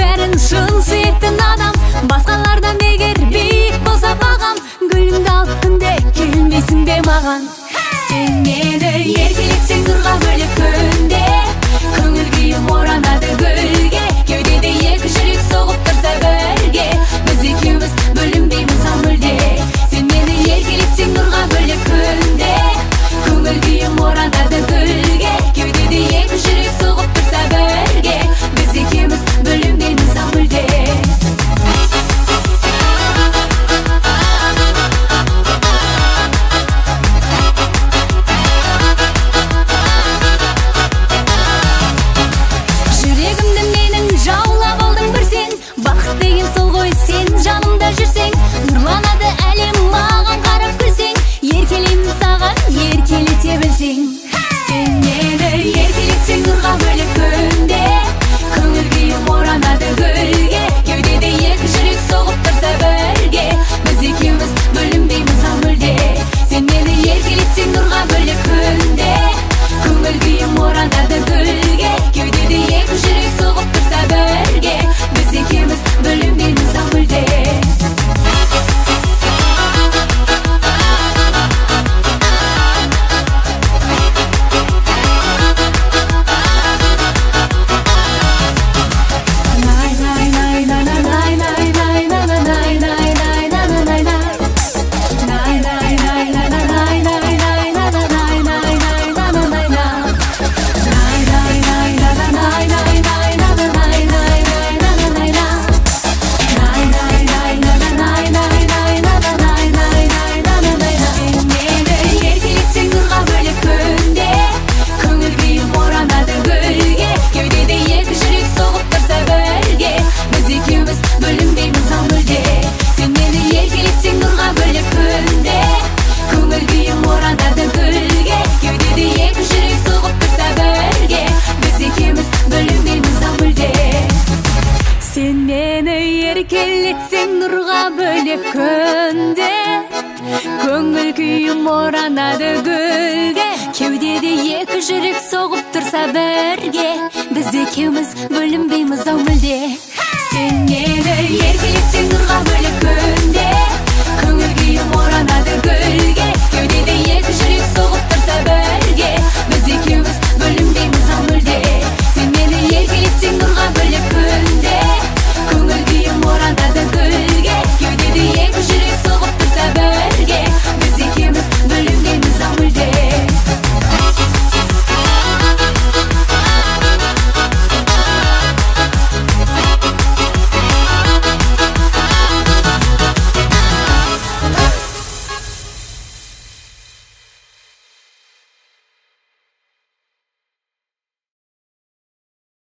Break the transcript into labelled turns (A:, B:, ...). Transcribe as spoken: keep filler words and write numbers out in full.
A: бәрін шын сүйетін адам. Басқалардан егер биік болса бағам, гүліңді алып күнде келмейсің бе маған? Сен мені еркелетсең нұрға бөлеп күнде, көңіл күйім оранады гүлге. Кеудеде екі жүрек соғып тұрса бірге, біз екеуміз бөлінбейміз ау мүлде. Сен мені еркелетсең нұрға бөлеп күнде, көңіл күйім оранады гүлге. Кеудеде екі жүрек соғып тұрса бірге, біз екеуміз бөлінбейміз ау мүлде. Нұрланады әлем маған қарап күлсең, еркелеймін саған, еркелете білсең. Сен мені еркелетсең нұрға бөлеп күнде, көңіл күйім оранады гүлге. Кеудеде екі жүрек соғып тұрса бірге, біз екеуміз бөлінбейміз ау мүлде. Сен мені еркелетсең нұрға бөлеп күнде, көңіл күйім оранады гүлге. Кеудеде екі жүрек соғып тұрса бірге, біз екеуміз бөлінбейміз ау мүлде. Еркелетсең нұрға бөлеп күнде, көңіл күйім оранады гүлге. Кеудеде екі жүрек соғып тұрса бірге, біз екеуміз бөлінбейміз ау мүлде. Сен